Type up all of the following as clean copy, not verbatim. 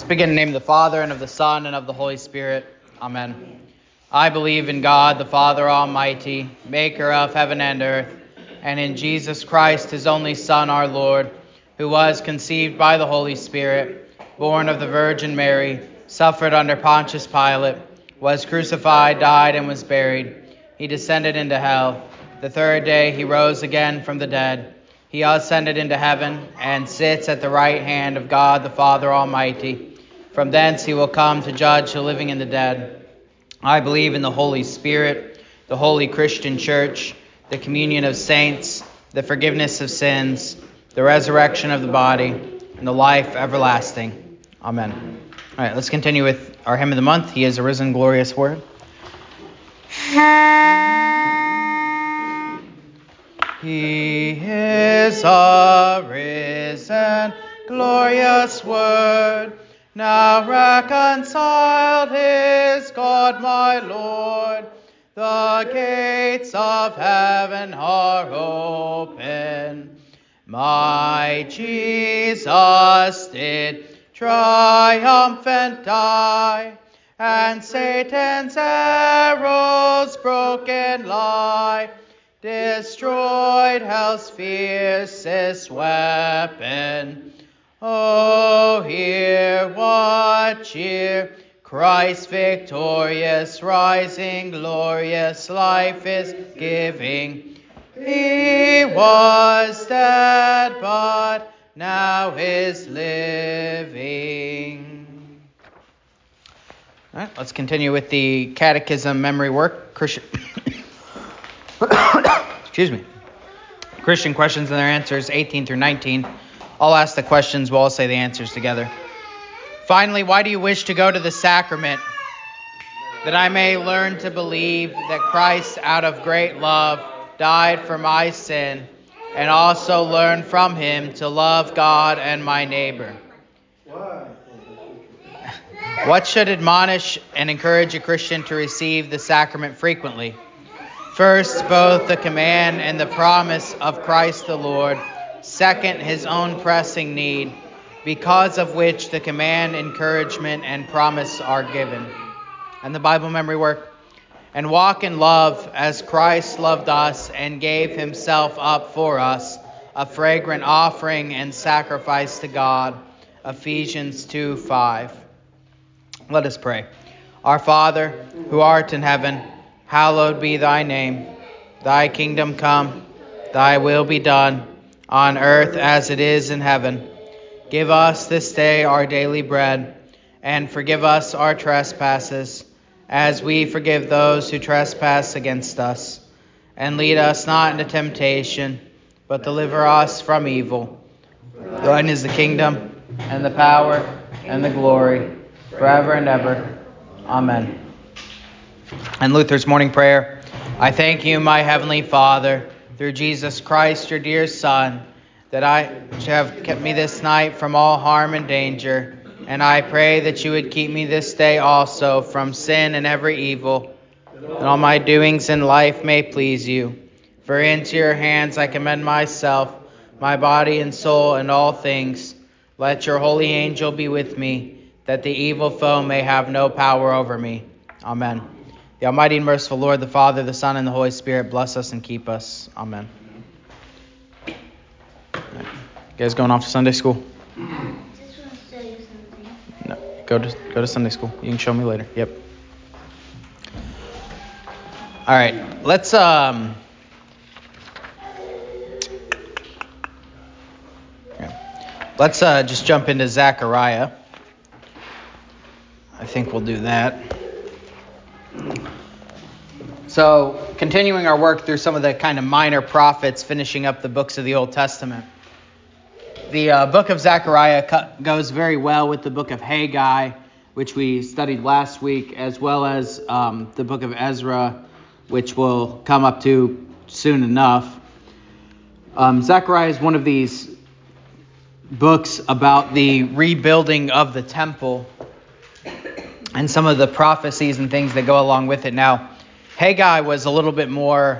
Begin in the name of the Father, and of the Son, and of the Holy Spirit. Amen. I believe in God, the Father Almighty, maker of heaven and earth, and in Jesus Christ, his only Son, our Lord, who was conceived by the Holy Spirit, born of the Virgin Mary, suffered under Pontius Pilate, was crucified, died, and was buried. He descended into hell. The third day he rose again from the dead. He ascended into heaven, and sits at the right hand of God, the Father Almighty. From thence he will come to judge the living and the dead. I believe in the Holy Spirit, the holy Christian Church, the communion of saints, the forgiveness of sins, the resurrection of the body, and the life everlasting. Amen. All right, let's continue with our hymn of the month. He is a risen, glorious Word. He is a risen, glorious Word. Now reconciled is God my Lord. The gates of heaven are open. My Jesus did triumphant die, and Satan's arrows broken lie, destroyed hell's fiercest weapon. Oh, hear what cheer Christ victorious, rising, glorious life is giving. He was dead, but now is living. All right, let's continue with the Catechism memory work. Excuse me. Christian questions and their answers, 18 through 19. I'll ask the questions, we'll all say the answers together. Finally, why do you wish to go to the sacrament? That I may learn to believe that Christ, out of great love, died for my sin, and also learn from him to love God and my neighbor. What should admonish and encourage a Christian to receive the sacrament frequently? First, both the command and the promise of Christ the Lord. Second, his own pressing need, because of which the command, encouragement, and promise are given. And the Bible memory work. And walk in love as Christ loved us and gave himself up for us, a fragrant offering and sacrifice to God. Ephesians 2:5. Let us pray. Our Father, who art in heaven, hallowed be thy name. Thy kingdom come, thy will be done, on earth as it is in heaven. Give us this day our daily bread, and forgive us our trespasses, as we forgive those who trespass against us. And lead us not into temptation, but deliver us from evil. Thine is the kingdom, and the power, and the glory, forever and ever. Amen. And Luther's morning prayer. I thank you, my heavenly Father, through Jesus Christ, your dear Son, that I have kept me this night from all harm and danger. And I pray that you would keep me this day also from sin and every evil, that all my doings in life may please you. For into your hands I commend myself, my body and soul, and all things. Let your holy angel be with me, that the evil foe may have no power over me. Amen. The Almighty and merciful Lord, the Father, the Son, and the Holy Spirit, bless us and keep us. Amen. You guys going off to Sunday school? No, go to Sunday school. You can show me later. Yep. All right, let's just jump into Zechariah. I think we'll do that. So, continuing our work through some of the kind of minor prophets, finishing up the books of the Old Testament. The book of Zechariah goes very well with the book of Haggai, which we studied last week, as well as the book of Ezra, which we'll come up to soon enough. Zechariah is one of these books about the rebuilding of the temple and some of the prophecies and things that go along with it. Now, Haggai was a little bit more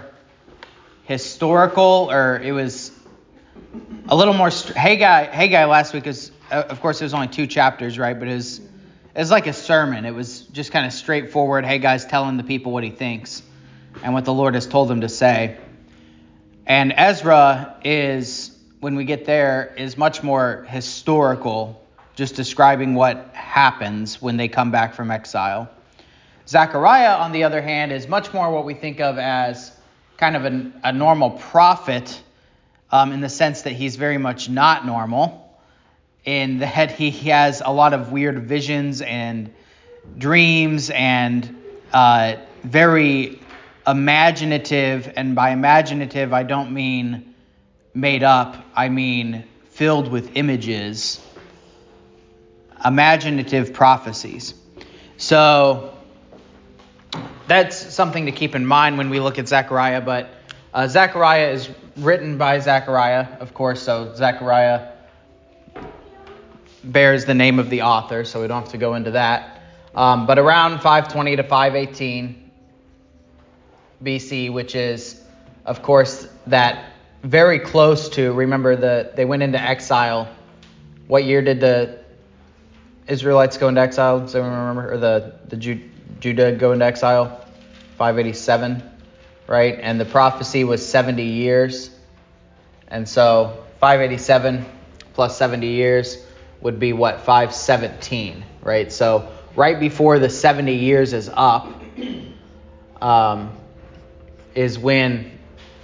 historical, or it was a little more... Haggai last week of course, it was only 2 chapters, right? But it was like a sermon. It was just kind of straightforward. Hey, guys, telling the people what he thinks and what the Lord has told him to say. And Ezra is, when we get there, is much more historical, just describing what happens when they come back from exile. Zechariah, on the other hand, is much more what we think of as kind of a normal prophet, in the sense that he's very much not normal, in that he has a lot of weird visions and dreams and very imaginative. And by imaginative, I don't mean made up. I mean filled with images. Imaginative prophecies. So that's something to keep in mind when we look at Zechariah. But Zechariah is written by Zechariah, of course. So Zechariah bears the name of the author, so we don't have to go into that. But around 520 to 518 BC, which is, of course, that very close to, remember, they went into exile. What year did the Israelites go into exile? Does anyone remember? Or the Judah go into exile? 587, right? And the prophecy was 70 years. And so 587 plus 70 years would be what? 517, right? So right before the 70 years is up, is when,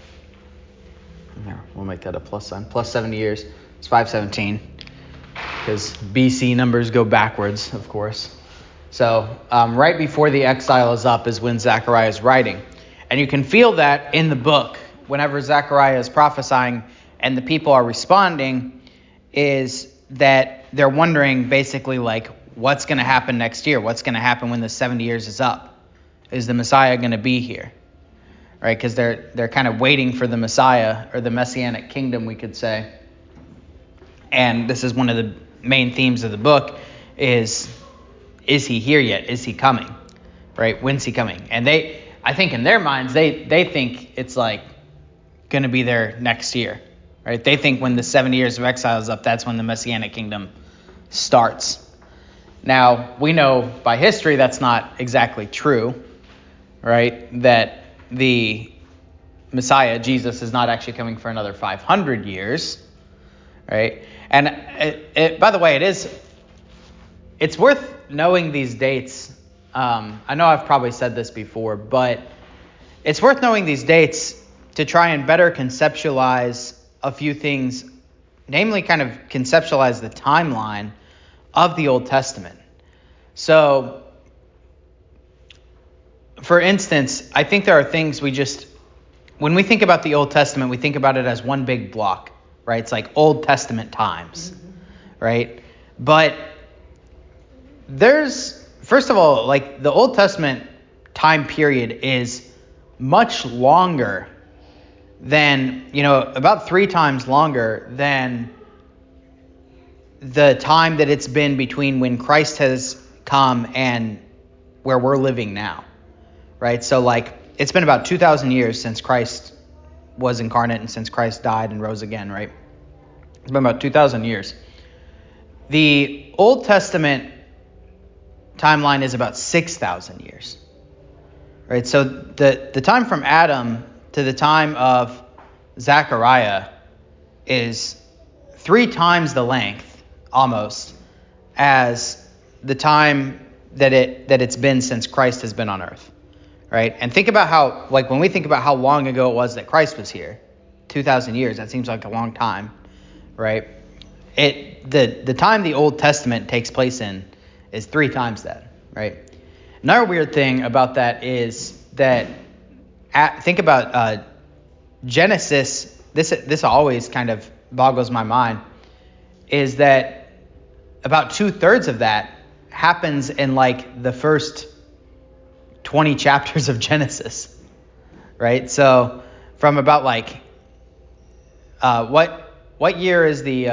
we'll make that a plus sign, plus 70 years, it's 517, because BC numbers go backwards, of course. So right before the exile is up is when Zechariah is writing. And you can feel that in the book, whenever Zechariah is prophesying and the people are responding, is that they're wondering basically like, what's going to happen next year? What's going to happen when the 70 years is up? Is the Messiah going to be here? Right? Because they're kind of waiting for the Messiah, or the Messianic kingdom, we could say. And this is one of the main themes of the book is he here yet? Is he coming? Right? When's he coming? And I think in their minds, they think it's like going to be there next year. Right? They think when the 70 years of exile is up, that's when the Messianic kingdom starts. Now, we know by history that's not exactly true, right? That the Messiah, Jesus, is not actually coming for another 500 years, right? And by the way, it's worth knowing these dates. I know I've probably said this before, but it's worth knowing these dates to try and better conceptualize a few things, namely kind of conceptualize the timeline of the Old Testament. So, for instance, I think there are things when we think about the Old Testament, we think about it as one big block, right? It's like Old Testament times, right? But first of all, like the Old Testament time period is much longer than, about 3 times longer than the time that it's been between when Christ has come and where we're living now, right? So like it's been about 2,000 years since Christ was incarnate and since Christ died and rose again, right? It's been about 2,000 years. The Old Testament timeline is about 6,000 years, right? So the time from Adam to the time of Zechariah is 3 times the length, almost, as the time that it's been since Christ has been on earth, right? And think about how, like when we think about how long ago it was that Christ was here, 2,000 years, that seems like a long time, right? The time the Old Testament takes place in is 3 times that, right? Another weird thing about that is that think about Genesis. This always kind of boggles my mind, is that about 2/3 of that happens in like the first 20 chapters of Genesis, right? So from about like what year is the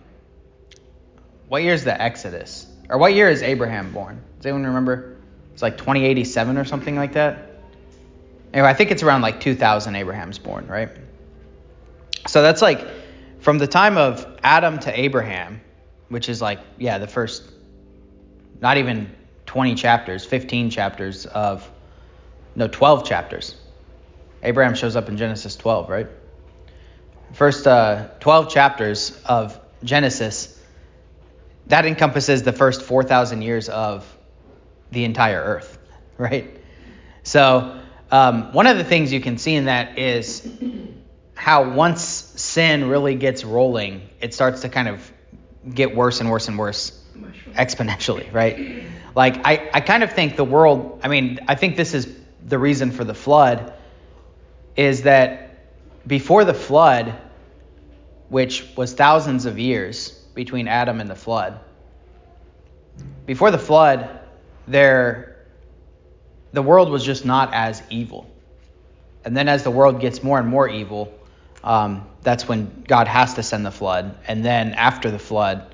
Exodus, or what year is Abraham born? Does anyone remember? It's like 2087 or something like that. Anyway, I think it's around like 2000 Abraham's born, right? So that's like from the time of Adam to Abraham, which is like, the first, not even 20 chapters, 15 chapters 12 chapters. Abraham shows up in Genesis 12, right? First 12 chapters of Genesis, that encompasses the first 4,000 years of the entire earth, right? So one of the things you can see in that is how once sin really gets rolling, it starts to kind of get worse and worse and worse exponentially, right? Like I kind of think the world, I think this is the reason for the flood, is that before the flood, which was thousands of years between Adam and the flood, before the flood, the world was just not as evil. And then as the world gets more and more evil, that's when God has to send the flood. And then after the flood,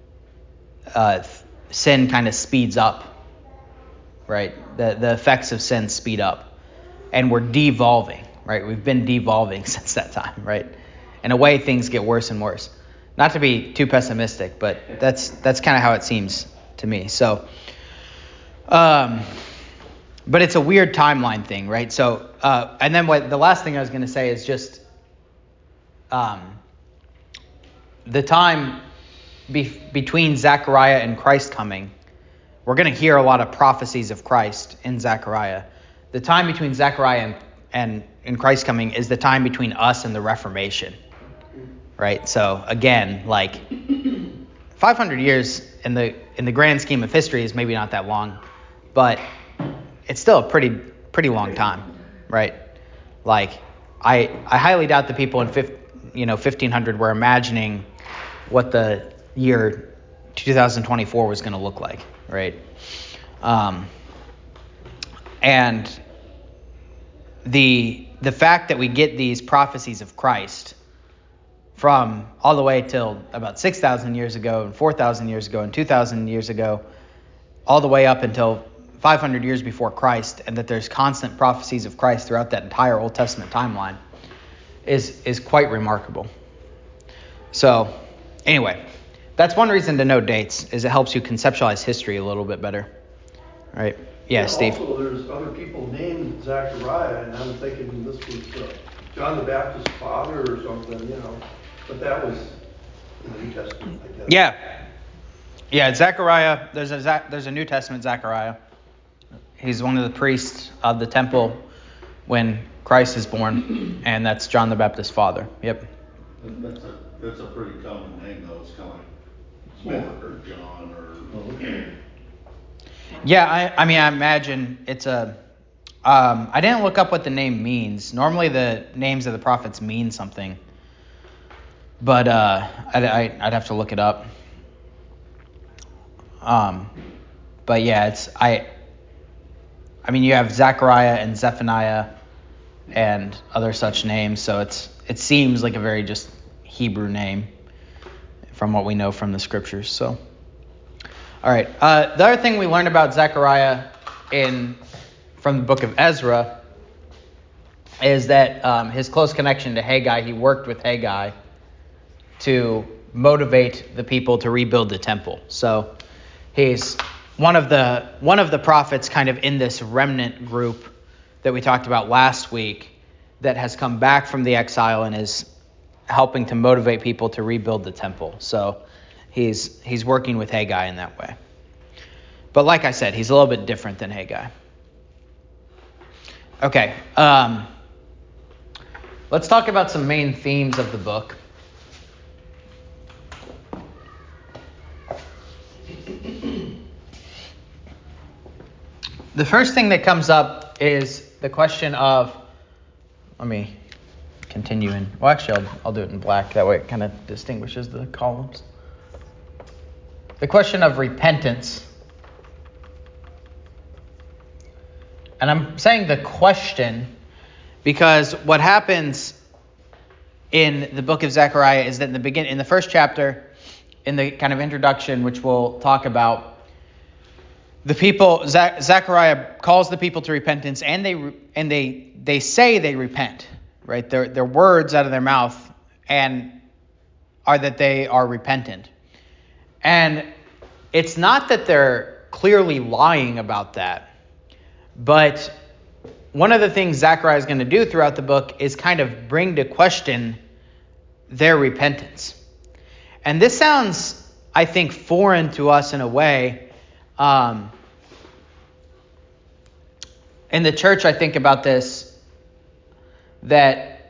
sin kind of speeds up, right? The effects of sin speed up. And we're devolving, right? We've been devolving since that time, right? In a way, things get worse and worse. Not to be too pessimistic, but that's kind of how it seems to me. So, but it's a weird timeline thing, right? So, and then the last thing I was going to say is just the time between Zechariah and Christ coming. We're going to hear a lot of prophecies of Christ in Zechariah. The time between Zechariah and Christ coming is the time between us and the Reformation, right? So again, like 500 years in the grand scheme of history is maybe not that long, but it's still a pretty long time, right? Like I highly doubt the people in 1500 were imagining what the year 2024 was going to look like, right? And the fact that we get these prophecies of Christ from all the way till about 6,000 years ago and 4,000 years ago and 2,000 years ago, all the way up until 500 years before Christ, and that there's constant prophecies of Christ throughout that entire Old Testament timeline is quite remarkable. So anyway, that's one reason to know dates, is it helps you conceptualize history a little bit better. All right. Yeah, Steve. Also, there's other people named Zechariah, and I'm thinking this was John the Baptist's father or something, but that was in the New Testament, I guess. Yeah, Zechariah, there's a New Testament Zechariah. He's one of the priests of the temple when Christ is born, and that's John the Baptist's father. Yep. That's a pretty common name, though. It's kind of like Mark or John or... Yeah, I imagine it's a... I didn't look up what the name means. Normally the names of the prophets mean something. But I'd have to look it up. But yeah, you have Zechariah and Zephaniah and other such names, so it seems like a very just Hebrew name from what we know from the scriptures. So, all right. The other thing we learned about Zechariah from the book of Ezra is that his close connection to Haggai, he worked with Haggai to motivate the people to rebuild the temple. So he's one of the prophets kind of in this remnant group that we talked about last week that has come back from the exile and is helping to motivate people to rebuild the temple. So he's working with Haggai in that way. But like I said, he's a little bit different than Haggai. Okay, let's talk about some main themes of the book. The first thing that comes up is the question of, let me continue I'll do it in black, that way it kind of distinguishes the columns. The question of repentance. And I'm saying the question because what happens in the book of Zechariah is that in the first chapter, in the kind of introduction, which we'll talk about, the people, Zechariah calls the people to repentance, and they say they repent, right? Their words out of their mouth and are that they are repentant. And it's not that they're clearly lying about that, but one of the things Zechariah is going to do throughout the book is kind of bring to question their repentance. And this sounds, I think, foreign to us in a way. In the church, I think about this, that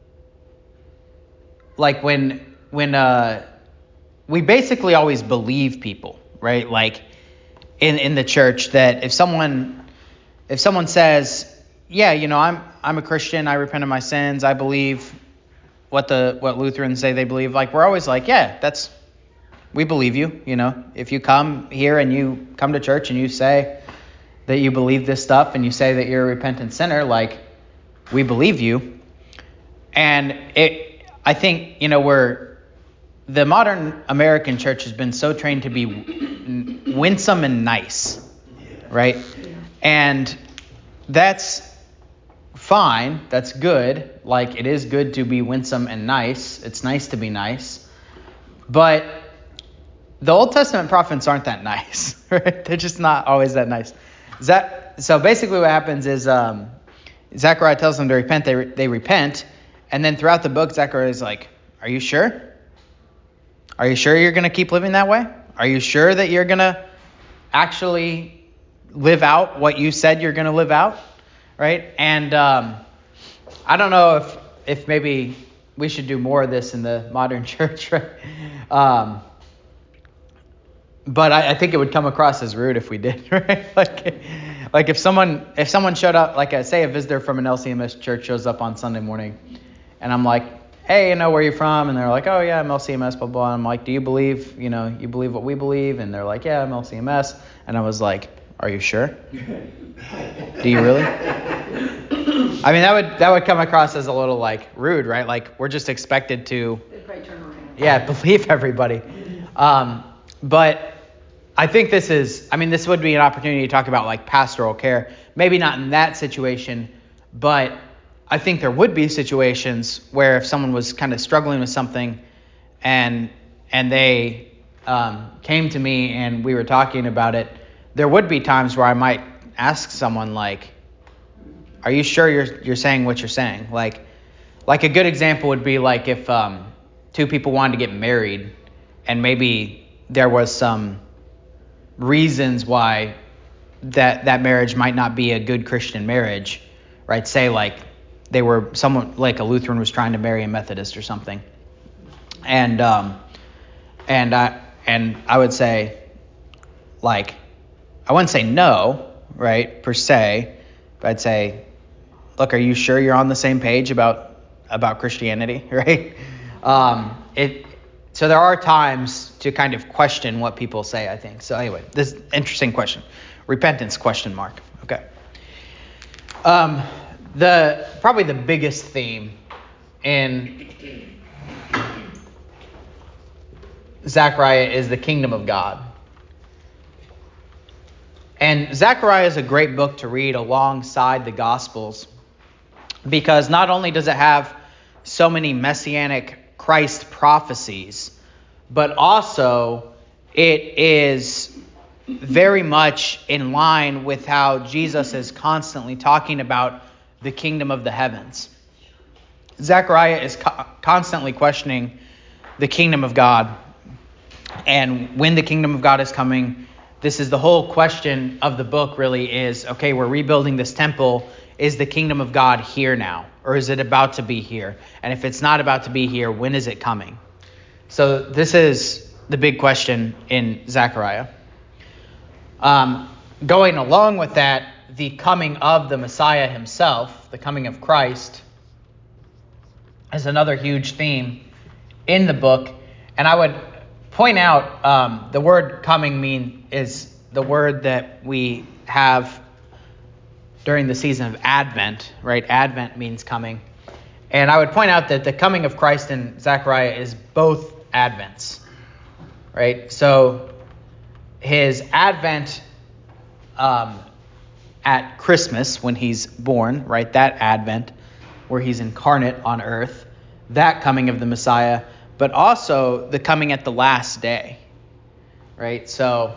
like when we basically always believe people, right? Like in the church, that if someone says, yeah, I'm a Christian, I repent of my sins, I believe what Lutherans say they believe, like we're always like, yeah, we believe you, if you come here and you come to church and you say that you believe this stuff and you say that you're a repentant sinner, like we believe you. And I think, the modern American church has been so trained to be winsome and nice, right? And that's fine. That's good. Like, it is good to be winsome and nice. It's nice to be nice. But the Old Testament prophets aren't that nice, right? They're just not always that nice. So basically what happens is Zechariah tells them to repent. They repent. And then throughout the book, Zechariah is like, are you sure? Are you sure you're going to keep living that way? Are you sure that you're going to actually live out what you said you're going to live out? Right? And I don't know if maybe we should do more of this in the modern church, right? But I think it would come across as rude if we did, right? Like if someone showed up, like say a visitor from an LCMS church shows up on Sunday morning, and I'm like, hey, where you from? And they're like, oh yeah, I'm LCMS, blah, blah. And I'm like, do you believe, you believe what we believe? And they're like, yeah, I'm LCMS. And I was like, are you sure? Do you really? I mean, that would come across as a little like rude, right? Like we're just expected to, believe everybody. But I think this would be an opportunity to talk about like pastoral care. Maybe not in that situation, but I think there would be situations where if someone was kind of struggling with something and they came to me and we were talking about it, there would be times where I might ask someone like, are you sure you're saying what you're saying? Like a good example would be like if two people wanted to get married and maybe there was some reasons why that marriage might not be a good Christian marriage, right? Say like someone like a Lutheran was trying to marry a Methodist or something, and I would say, like, I wouldn't say no, right, per se, but I'd say, look, are you sure you're on the same page about Christianity, right? So there are times to kind of question what people say, I think. So anyway, this is an interesting question. Repentance, question mark. Okay. Probably the biggest theme in Zechariah is the kingdom of God. And Zechariah is a great book to read alongside the Gospels because not only does it have so many messianic Christ prophecies, but also it is very much in line with how Jesus is constantly talking about the kingdom of the heavens. Zechariah is constantly questioning the kingdom of God and when the kingdom of God is coming. This is the whole question of the book really is, okay, we're rebuilding this temple. Is the kingdom of God here now? Or is it about to be here? And if it's not about to be here, when is it coming? So this is the big question in Zechariah. Going along with that, the coming of the Messiah himself, the coming of Christ, is another huge theme in the book. And I would point out the word coming is the word that we have during the season of Advent, right? Advent means coming. And I would point out that the coming of Christ in Zechariah is both Advents, right? So his Advent at Christmas when he's born, right? That Advent where he's incarnate on earth, that coming of the Messiah, but also the coming at the last day, right? So,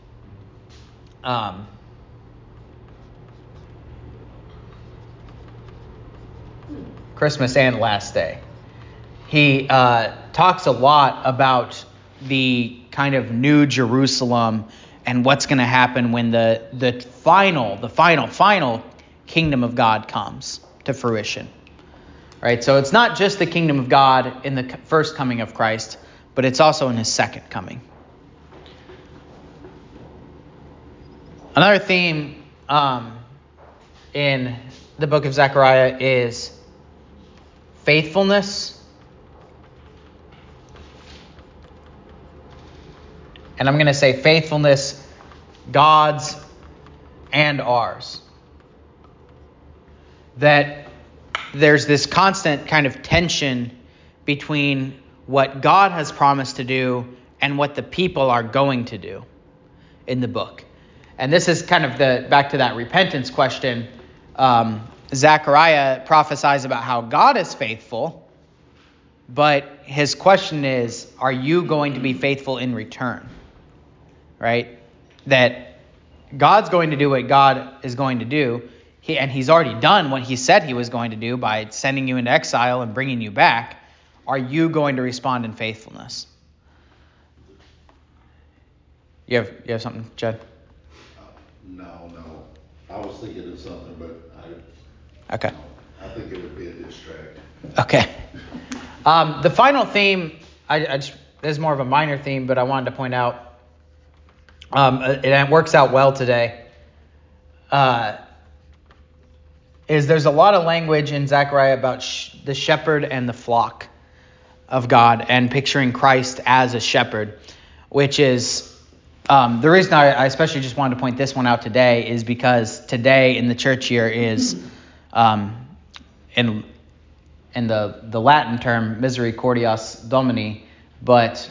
Christmas and Last Day. He talks a lot about the kind of new Jerusalem and what's going to happen when the final kingdom of God comes to fruition. Right? So it's not just the kingdom of God in the first coming of Christ, but it's also in his second coming. Another theme in the book of Zechariah is faithfulness. And I'm going to say faithfulness, God's and ours. That there's this constant kind of tension between what God has promised to do and what the people are going to do in the book. And this is kind of back to that repentance question. Zechariah prophesies about how God is faithful, but his question is, are you going to be faithful in return? Right? That God's going to do what God is going to do. And he's already done what he said he was going to do by sending you into exile and bringing you back. Are you going to respond in faithfulness? You have something, Jed? No. I was thinking of something, but Okay. I think it would be a distract. Okay. The final theme, is more of a minor theme, but I wanted to point out, and it works out well today, is there's a lot of language in Zechariah about the shepherd and the flock of God and picturing Christ as a shepherd, which is the reason I especially just wanted to point this one out today is because today in the church year is, in the Latin term, Misericordias Domini, but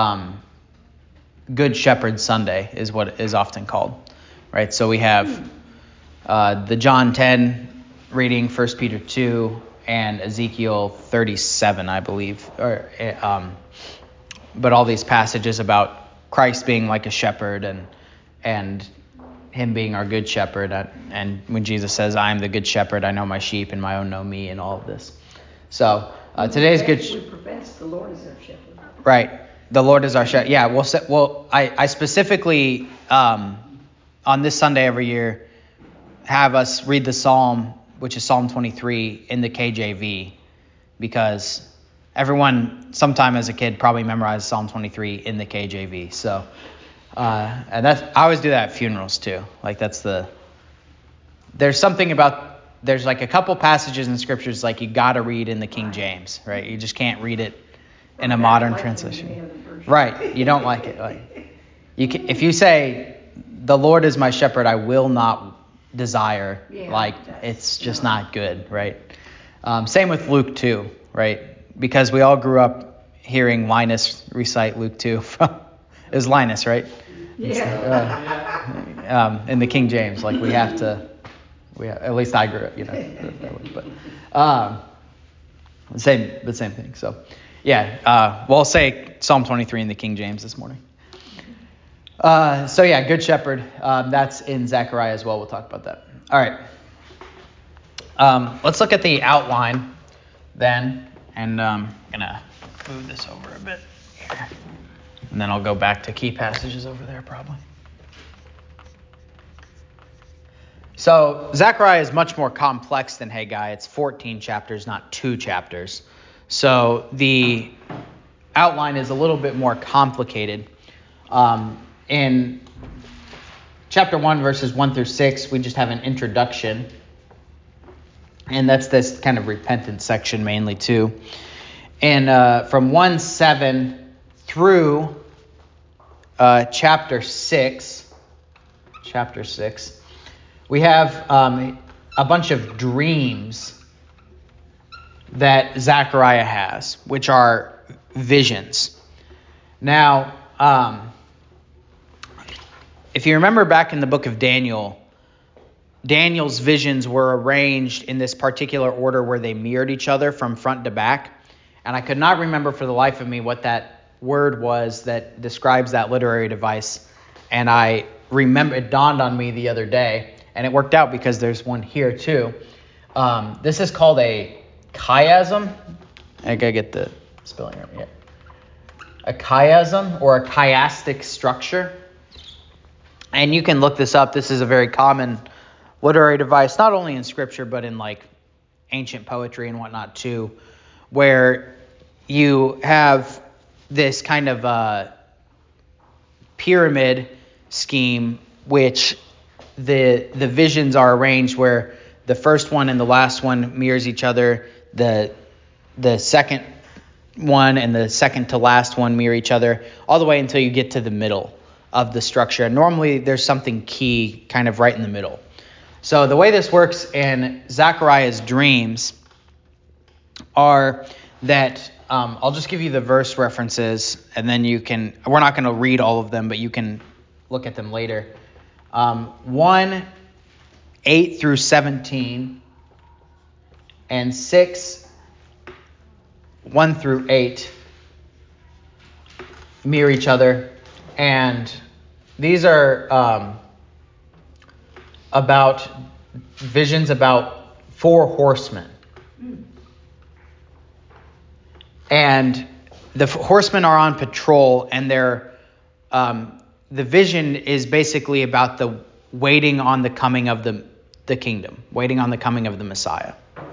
Good Shepherd Sunday is what it is often called, right? So we have the John 10 reading, 1 Peter 2, and Ezekiel 37, I believe. But all these passages about Christ being like a shepherd and him being our good shepherd. And when Jesus says, I am the good shepherd, I know my sheep and my own know me, and all of this. So today's good. We profess the Lord is our shepherd. Right. The Lord is our shepherd. Yeah, I specifically, on this Sunday every year, have us read the Psalm, which is Psalm 23, in the KJV, because everyone sometime as a kid probably memorized Psalm 23 in the KJV. So, and I always do that at funerals too. Like there's something about, there's like a couple passages in the scriptures like you got to read in the King James, right? You just can't read it in a modern translation. Right. You don't like it. Like if you say, the Lord is my shepherd, I will not desire, it's just not good, right? Same with Luke 2, right? Because we all grew up hearing Linus recite Luke 2 from, it was Linus, right? Yeah. In the King James, like we have, at least I grew up, but same thing. So we'll say Psalm 23 in the King James this morning. Good shepherd. That's in Zechariah as well. We'll talk about that. All right. Let's look at the outline then, and I'm gonna move this over a bit here, and then I'll go back to key passages over there probably. So Zechariah is much more complex than Haggai. It's 14 chapters, not 2 chapters. So the outline is a little bit more complicated. In chapter 1, verses 1 through 6, we just have an introduction. And that's this kind of repentance section mainly too. And from 1:7 through chapter 6, we have a bunch of dreams that Zechariah has, which are visions. Now, if you remember back in the book of Daniel, Daniel's visions were arranged in this particular order where they mirrored each other from front to back. And I could not remember for the life of me what that word was that describes that literary device. And I remember it dawned on me the other day, and it worked out because there's one here too. This is called a chiasm. I gotta get the spelling right. Yeah. A chiasm or a chiastic structure. And you can look this up. This is a very common literary device, not only in scripture, but in like ancient poetry and whatnot too, where you have this kind of pyramid scheme, which the visions are arranged where the first one and the last one mirrors each other. The second one and the second to last one mirror each other, all the way until you get to the middle of the structure. And normally there's something key kind of right in the middle. So the way this works in Zechariah's dreams are that I'll just give you the verse references, and then we're not going to read all of them, but you can look at them later. 1:8 through 17, and 6:1 through 8 mirror each other. And these are about visions about 4 horsemen. And the horsemen are on patrol, and the vision is basically about the waiting on the coming of the kingdom, waiting on the coming of the Messiah.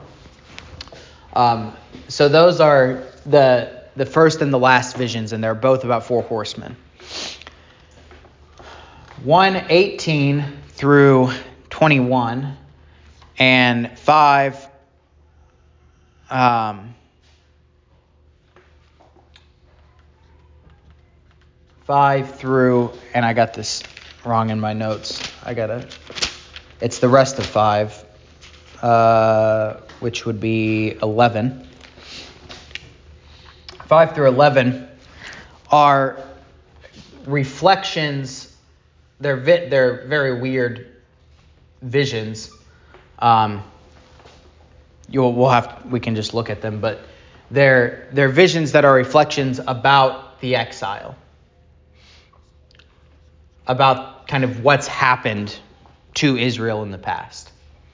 So those are the first and the last visions, and they're both about 4 horsemen. 1:18 through 21 and 5 through, and I got this wrong in my notes. It's the rest of 5, which would be 11. 5 through 11 are reflections. They're very weird visions. We can just look at them, but they're visions that are reflections about the exile, about kind of what's happened to Israel in the past.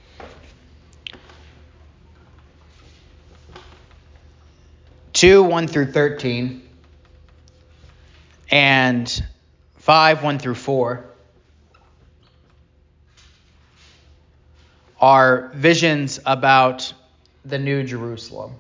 Two, 1 through 13, and 5, 1 through 4 are visions about the New Jerusalem.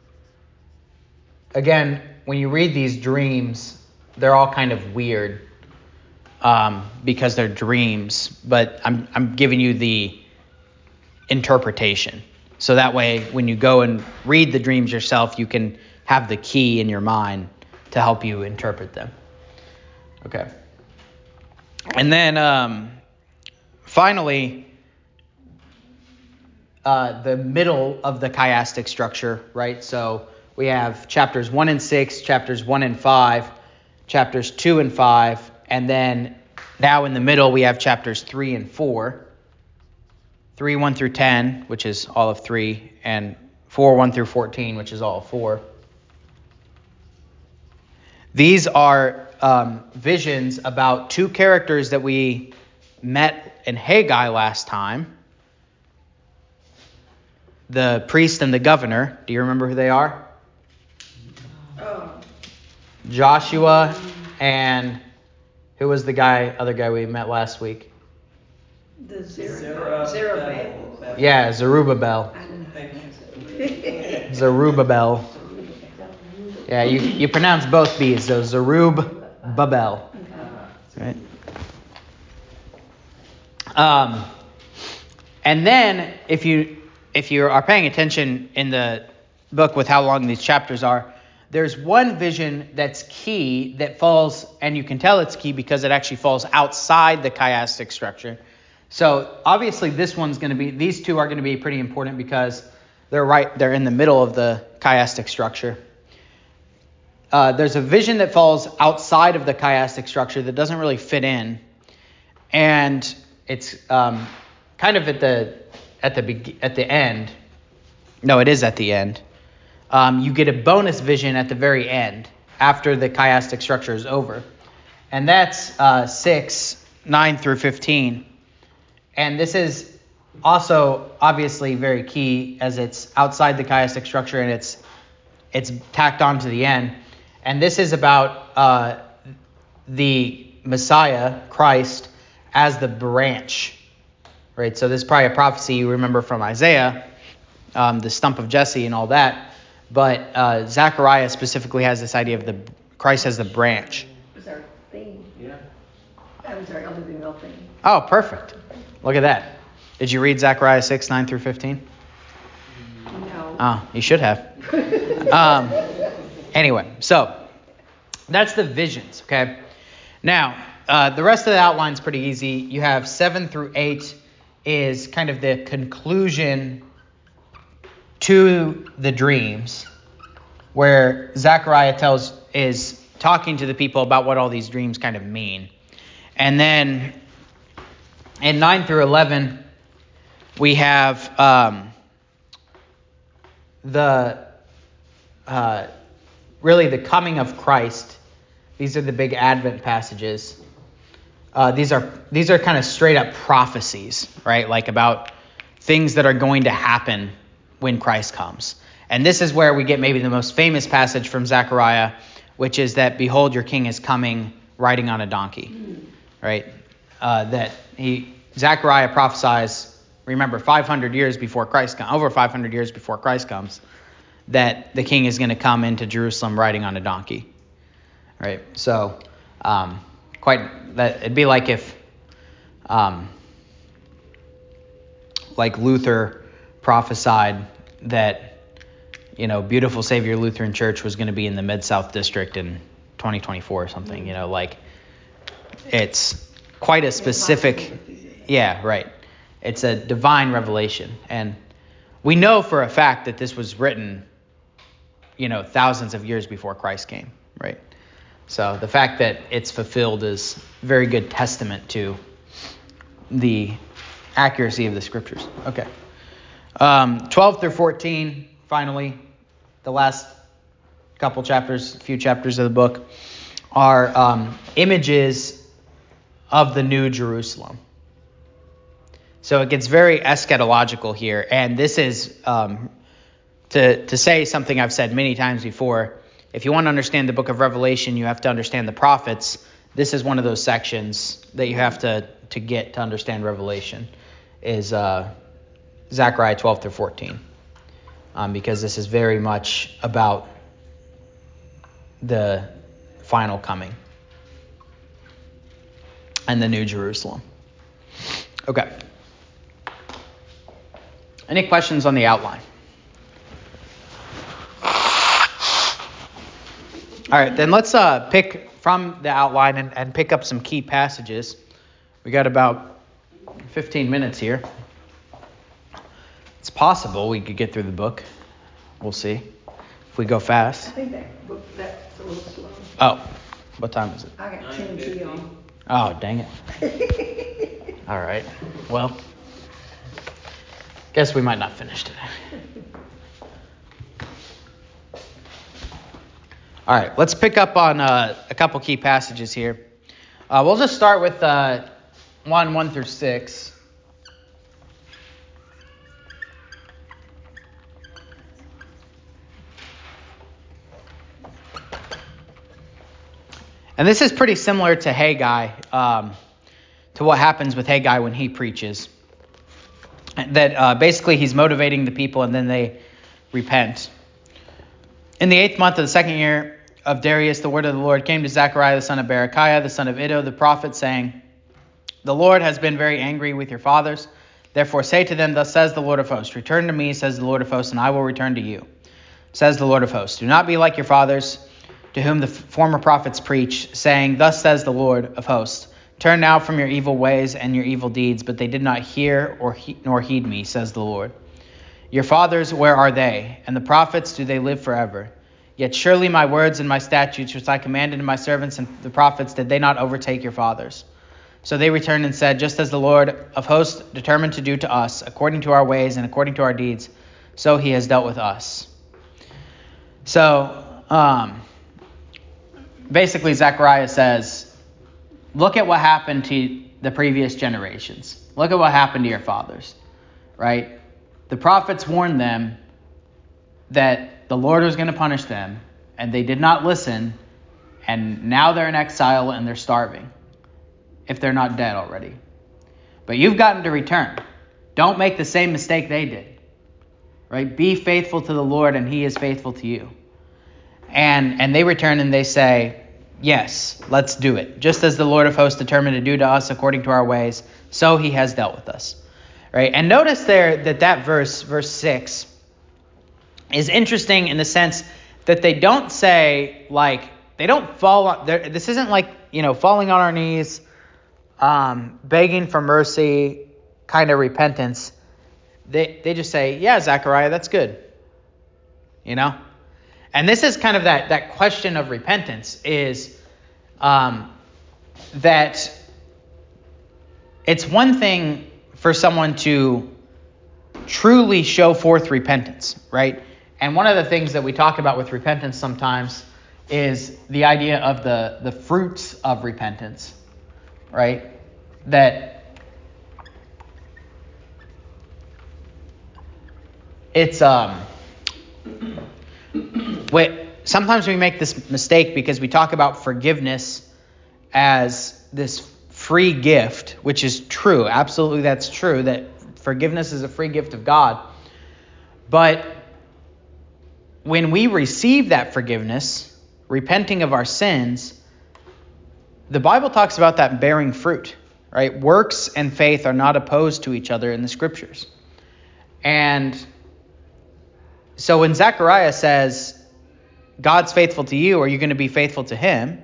Again, when you read these dreams, they're all kind of weird because they're dreams, but I'm giving you the interpretation. So that way, when you go and read the dreams yourself, you can have the key in your mind to help you interpret them. Okay. And then finally, the middle of the chiastic structure, right? So we have chapters 1 and 6, chapters 1 and 5, chapters 2 and 5, and then now in the middle we have chapters 3 and 4. 3, 1 through 10, which is all of 3, and 4, 1 through 14, which is all of 4. These are visions about 2 characters that we met in Haggai last time. The priest and the governor. Do you remember who they are? Joshua and who was the other guy we met last week? Zerubbabel. Yeah, Zerubbabel. Zerubbabel. Yeah, you pronounce both B's, so Zerubbabel. Right? And then if you are paying attention in the book with how long these chapters are, there's one vision that's key that falls, and you can tell it's key because it actually falls outside the chiastic structure. So obviously these two are going to be pretty important because they're in the middle of the chiastic structure. There's a vision that falls outside of the chiastic structure that doesn't really fit in, and it's kind of at the end. No, it is at the end. You get a bonus vision at the very end, after the chiastic structure is over. And that's 6, 9 through 15. And this is also obviously very key as it's outside the chiastic structure and it's tacked on to the end. And this is about the Messiah, Christ, as the branch. Right? So this is probably a prophecy you remember from Isaiah, the stump of Jesse and all that. But Zechariah specifically has this idea of the Christ as the branch. That was our theme. Yeah. That was our LWL theme. Oh, perfect. Look at that. Did you read Zechariah 6, 9 through 15? No. Oh, you should have. Anyway, so that's the visions, okay? Now, the rest of the outline is pretty easy. You have 7 through 8 is kind of the conclusion to the dreams, where Zechariah is talking to the people about what all these dreams kind of mean. And then in 9 through 11, we have really the coming of Christ. These are the big Advent passages. These are kind of straight up prophecies, right? Like about things that are going to happen when Christ comes. And this is where we get maybe the most famous passage from Zechariah, which is that, behold, your king is coming riding on a donkey, right? Zechariah prophesies, remember, 500 years before Christ comes, over 500 years before Christ comes, that the king is going to come into Jerusalem riding on a donkey, right? So, it'd be like if, like Luther prophesied that, beautiful Savior Lutheran Church was going to be in the Mid-South District in 2024 or something, like it's quite a specific, yeah, right. It's a divine revelation. And we know for a fact that this was written, thousands of years before Christ came, right? So the fact that it's fulfilled is very good testament to the accuracy of the scriptures. Okay. 12 through 14, finally, the last few chapters of the book, are images of the New Jerusalem. So it gets very eschatological here. And this is, to say something I've said many times before, if you want to understand the book of Revelation, you have to understand the prophets. This is one of those sections that you have to get to understand Revelation, is Zechariah 12 through 14. Because this is very much about the final coming and the New Jerusalem. Okay. Any questions on the outline? All right, then let's pick from the outline and pick up some key passages. We got about 15 minutes here. It's possible we could get through the book. We'll see if we go fast. I think that's a little slow. Oh, what time is it? I got TNT on. Oh, dang it. All right. Well, guess we might not finish today. All right, let's pick up on a couple key passages here. We'll just start with 1 through 6. And this is pretty similar to Haggai, to what happens with Haggai when he preaches. That basically he's motivating the people and then they repent. In the 8th month of the 2nd year of Darius, the word of the Lord came to Zechariah the son of Berechiah, the son of Iddo, the prophet, saying, the Lord has been very angry with your fathers. Therefore say to them, thus says the Lord of hosts, return to me, says the Lord of hosts, and I will return to you, says the Lord of hosts. Do not be like your fathers, to whom the former prophets preach, saying, thus says the Lord of hosts, turn now from your evil ways and your evil deeds, but they did not hear nor heed me, says the Lord. Your fathers, where are they? And the prophets, do they live forever? Yet surely my words and my statutes, which I commanded to my servants and the prophets, did they not overtake your fathers? So they returned and said, just as the Lord of hosts determined to do to us, according to our ways and according to our deeds, so he has dealt with us. So, basically Zechariah says, look at what happened to the previous generations. Look at what happened to your fathers, right? The prophets warned them that the Lord was going to punish them, and they did not listen, and now they're in exile and they're starving, if they're not dead already. But you've gotten to return. Don't make the same mistake they did, right? Be faithful to the Lord, and he is faithful to you. And they return and they say, yes, let's do it. Just as the Lord of hosts determined to do to us according to our ways, so he has dealt with us. Right? And notice there that verse 6, is interesting in the sense that they don't say, like, they don't fall on, this isn't like, falling on our knees, begging for mercy, kind of repentance. They just say, yeah, Zechariah, that's good. And this is kind of that question of repentance is that it's one thing for someone to truly show forth repentance, right? And one of the things that we talk about with repentance sometimes is the idea of the fruits of repentance, right? That it's sometimes we make this mistake because we talk about forgiveness as this free gift, which is true. Absolutely, that's true, that forgiveness is a free gift of God. But when we receive that forgiveness, repenting of our sins, the Bible talks about that bearing fruit, right? Works and faith are not opposed to each other in the scriptures. And so when Zechariah says, God's faithful to you, are you going to be faithful to him?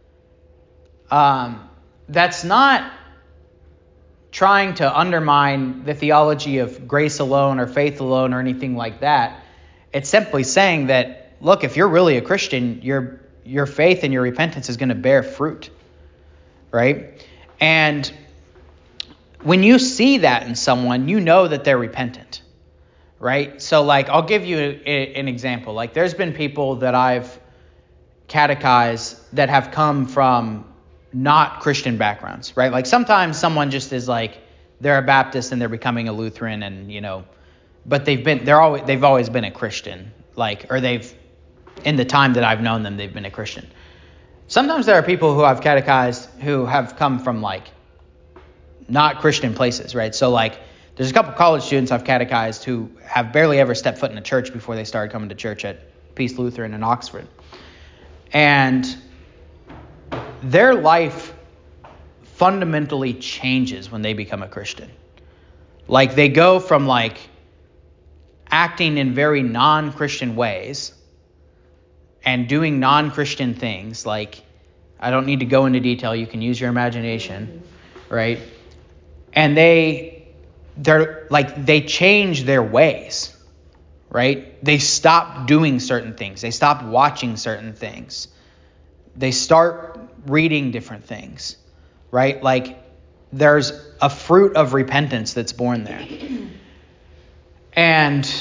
That's not trying to undermine the theology of grace alone or faith alone or anything like that. It's simply saying that, look, if you're really a Christian, your faith and your repentance is going to bear fruit, right? And when you see that in someone, you know that they're repentant, right? So, like, I'll give you an example. Like, there's been people that I've catechized that have come from not Christian backgrounds, right? Like, sometimes someone just is like, they're a Baptist and they're becoming a Lutheran, and but they've always been a Christian, or in the time that I've known them, they've been a Christian. Sometimes there are people who I've catechized who have come from not Christian places, right? So there's a couple college students I've catechized who have barely ever stepped foot in a church before they started coming to church at Peace Lutheran in Oxford. And their life fundamentally changes when they become a Christian. They go from acting in very non-Christian ways and doing non-Christian things. I don't need to go into detail. You can use your imagination, right? And they change their ways, right? They stop doing certain things. They stop watching certain things. They start reading different things, right? There's a fruit of repentance that's born there. And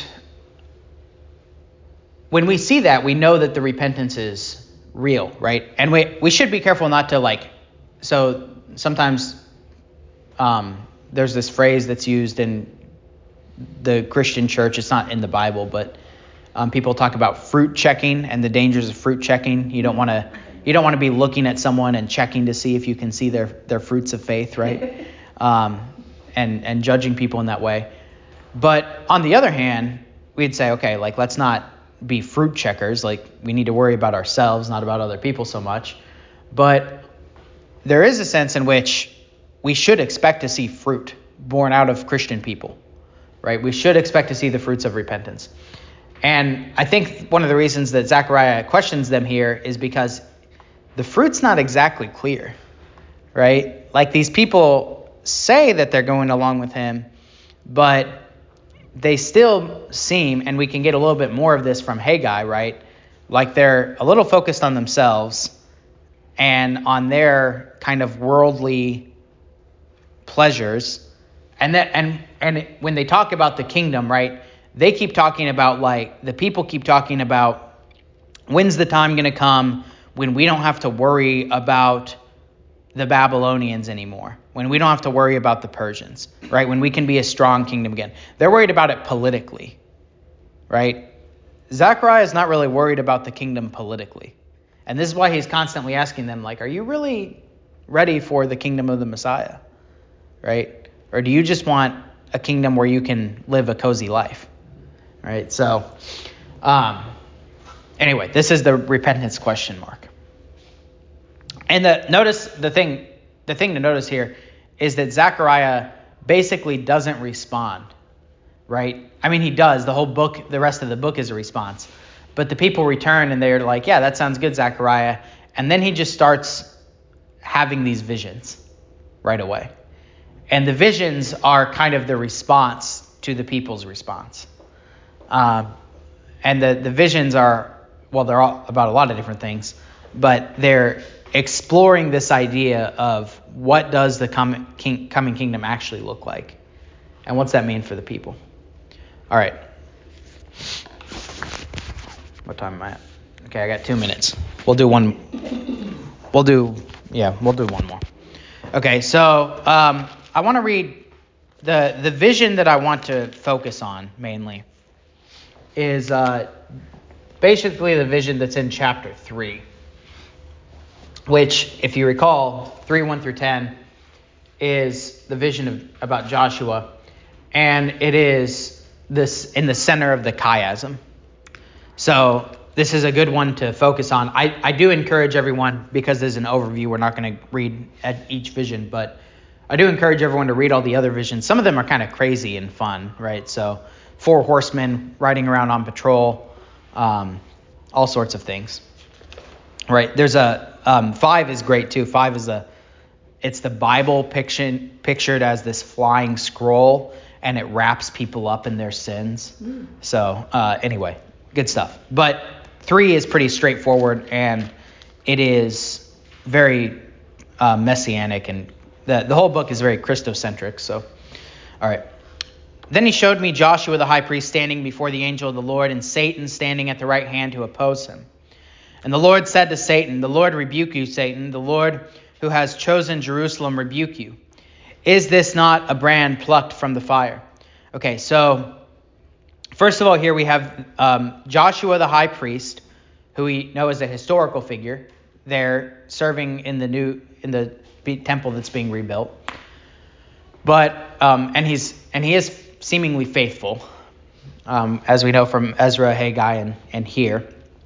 when we see that, we know that the repentance is real, right? And we should be careful not to so sometimes there's this phrase that's used in the Christian church. It's not in the Bible, but people talk about fruit checking and the dangers of fruit checking. You don't want to be looking at someone and checking to see if you can see their fruits of faith, right? And judging people in that way. But on the other hand, we'd say, okay, let's not be fruit checkers. We need to worry about ourselves, not about other people so much. But there is a sense in which we should expect to see fruit born out of Christian people, right? We should expect to see the fruits of repentance. And I think one of the reasons that Zechariah questions them here is because the fruit's not exactly clear, right? These people say that they're going along with him, but they still seem, and we can get a little bit more of this from Haggai, right? They're a little focused on themselves and on their kind of worldly pleasures. And when they talk about the kingdom, right, they keep talking about the people keep talking about, when's the time going to come when we don't have to worry about the Babylonians anymore, when we don't have to worry about the Persians, right? When we can be a strong kingdom again. They're worried about it politically, right? Zechariah is not really worried about the kingdom politically. And this is why he's constantly asking them, like, are you really ready for the kingdom of the Messiah, right? Or do you just want a kingdom where you can live a cozy life, right? So, anyway, this is the repentance question mark. And notice the thing to notice here is that Zechariah basically doesn't respond, right? I mean, he does. The whole book, the rest of the book is a response. But the people return and they're like, yeah, that sounds good, Zechariah. And then he just starts having these visions right away. And the visions are kind of the response to the people's response. And the visions are, well, they're all about a lot of different things, but they're exploring this idea of what does the coming kingdom actually look like, and what's that mean for the people. All right. What time am I at? Okay, I got 2 minutes. We'll do one more. Okay, so I want to read the vision that I want to focus on mainly is basically the vision that's in chapter 3, which, if you recall, 3:1-10 is the vision about Joshua, and it is this in the center of the chiasm. So this is a good one to focus on. I do encourage everyone, because there's an overview, we're not going to read at each vision, but I do encourage everyone to read all the other visions. Some of them are kind of crazy and fun, right? So 4 horsemen riding around on patrol, all sorts of things, right? There's 5 is great too. 5 is it's the Bible pictured as this flying scroll, and it wraps people up in their sins. So anyway, good stuff. But 3 is pretty straightforward, and it is very messianic, and the whole book is very Christocentric. So, all right. Then he showed me Joshua the high priest standing before the angel of the Lord, and Satan standing at the right hand to oppose him. And the Lord said to Satan, "The Lord rebuke you, Satan. The Lord who has chosen Jerusalem rebuke you. Is this not a brand plucked from the fire?" Okay, so first of all, here we have Joshua the high priest, who we know as a historical figure. They're serving in the temple that's being rebuilt. But and he is seemingly faithful, as we know from Ezra, Haggai, and here.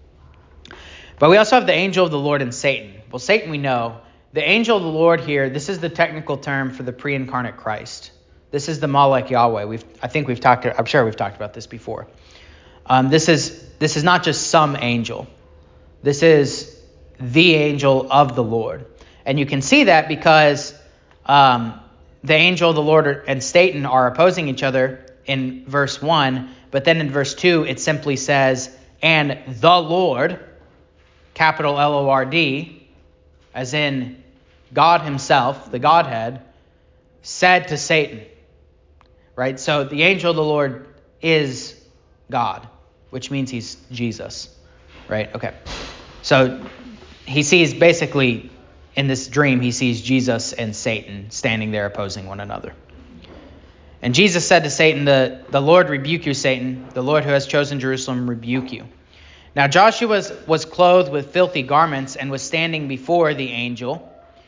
But we also have the angel of the Lord and Satan. Well, Satan we know. The angel of the Lord here, this is the technical term for the pre-incarnate Christ. This is the Malek Yahweh. I'm sure we've talked about this before. This is not just some angel. This is the angel of the Lord. And you can see that because the angel of the Lord and Satan are opposing each other in verse 1, but then in verse 2 it simply says, "And the Lord," capital Lord, as in God himself, the Godhead, said to Satan. Right? So the angel of the Lord is God, which means he's Jesus. Right? Okay. So he sees basically in this dream, he sees Jesus and Satan standing there opposing one another. And Jesus said to Satan, the Lord rebuke you, Satan. The Lord who has chosen Jerusalem rebuke you. Now Joshua was clothed with filthy garments and was standing before the angel.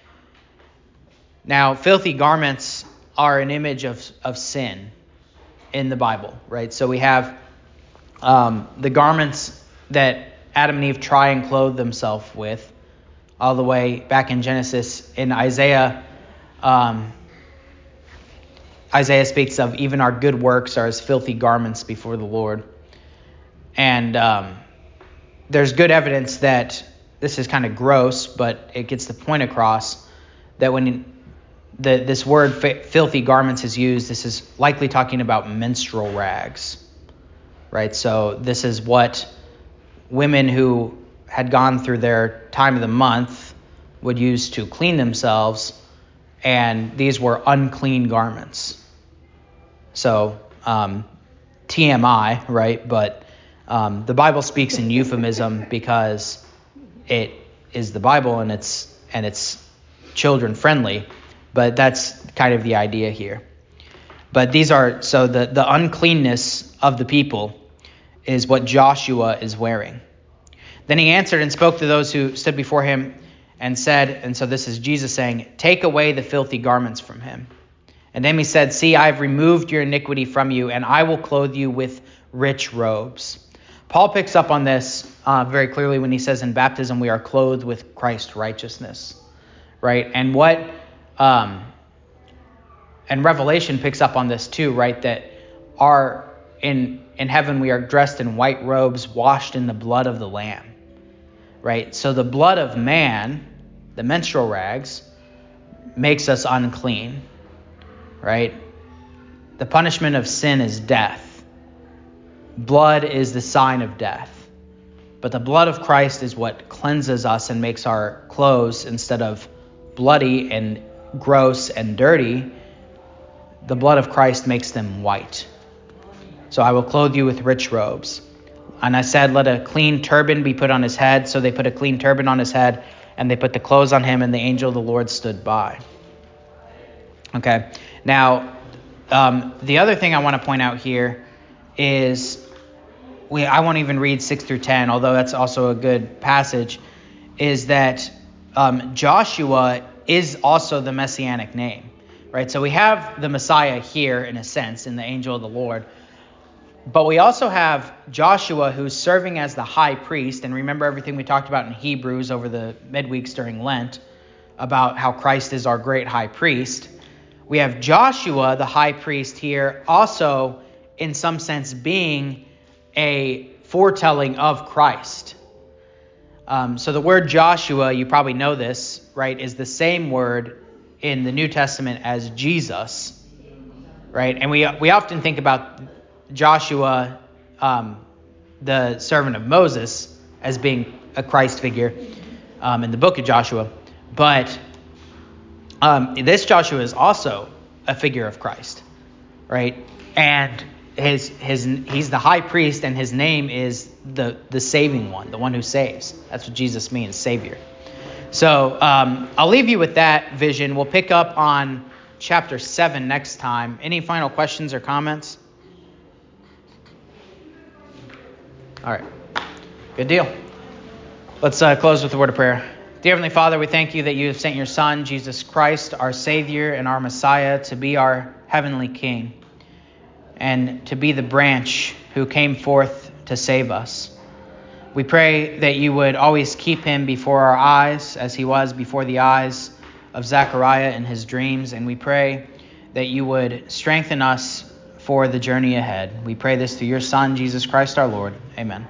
Now, filthy garments are an image of sin in the Bible, right? So we have the garments that Adam and Eve try and clothe themselves with, all the way back in Genesis. In Isaiah, Isaiah speaks of even our good works are as filthy garments before the Lord. And there's good evidence that this is kind of gross, but it gets the point across that when this word filthy garments is used, this is likely talking about menstrual rags, right? So this is what women who had gone through their time of the month would use to clean themselves, and these were unclean garments. So TMI, right? But the Bible speaks in euphemism because it is the Bible, and it's children friendly, but that's kind of the idea here. But the uncleanness of the people is what Joshua is wearing. Then he answered and spoke to those who stood before him and said, and so this is Jesus saying, take away the filthy garments from him. And then he said, see, I have removed your iniquity from you, and I will clothe you with rich robes. Paul picks up on this very clearly when he says in baptism we are clothed with Christ's righteousness, right? And and Revelation picks up on this too, right? That in heaven we are dressed in white robes, washed in the blood of the Lamb, right? So the blood of man, the menstrual rags, makes us unclean, right? The punishment of sin is death. Blood is the sign of death. But the blood of Christ is what cleanses us and makes our clothes, instead of bloody and gross and dirty, the blood of Christ makes them white. So I will clothe you with rich robes. And I said, let a clean turban be put on his head. So they put a clean turban on his head, and they put the clothes on him, and the angel of the Lord stood by. Okay. Now, the other thing I want to point out here is, I won't even read 6 through 10, although that's also a good passage, is that Joshua is also the messianic name, right? So we have the Messiah here, in a sense, in the angel of the Lord. But we also have Joshua, who's serving as the high priest. And remember everything we talked about in Hebrews over the midweeks during Lent about how Christ is our great high priest. We have Joshua, the high priest here, also in some sense being a foretelling of Christ. So the word Joshua, you probably know this, right, is the same word in the New Testament as Jesus, right? And we often think about Joshua, the servant of Moses, as being a Christ figure in the book of Joshua. But this Joshua is also a figure of Christ, right? And he's the high priest, and his name is the saving one, the one who saves. That's what Jesus means, Savior. So I'll leave you with that vision. We'll pick up on chapter 7 next time. Any final questions or comments? All right. Good deal. Let's close with a word of prayer. Dear Heavenly Father, we thank you that you have sent your Son, Jesus Christ, our Savior and our Messiah, to be our heavenly King and to be the branch who came forth to save us. We pray that you would always keep him before our eyes as he was before the eyes of Zechariah in his dreams. And we pray that you would strengthen us for the journey ahead. We pray this through your Son, Jesus Christ our Lord. Amen.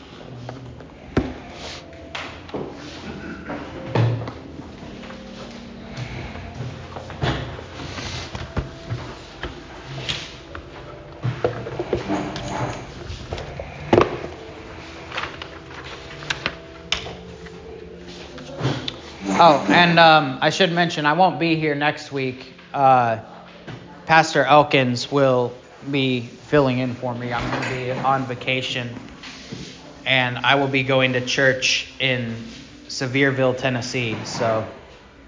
Oh, and I should mention, I won't be here next week. Pastor Elkins will be filling in for me. I'm going to be on vacation, and I will be going to church in Sevierville, Tennessee. So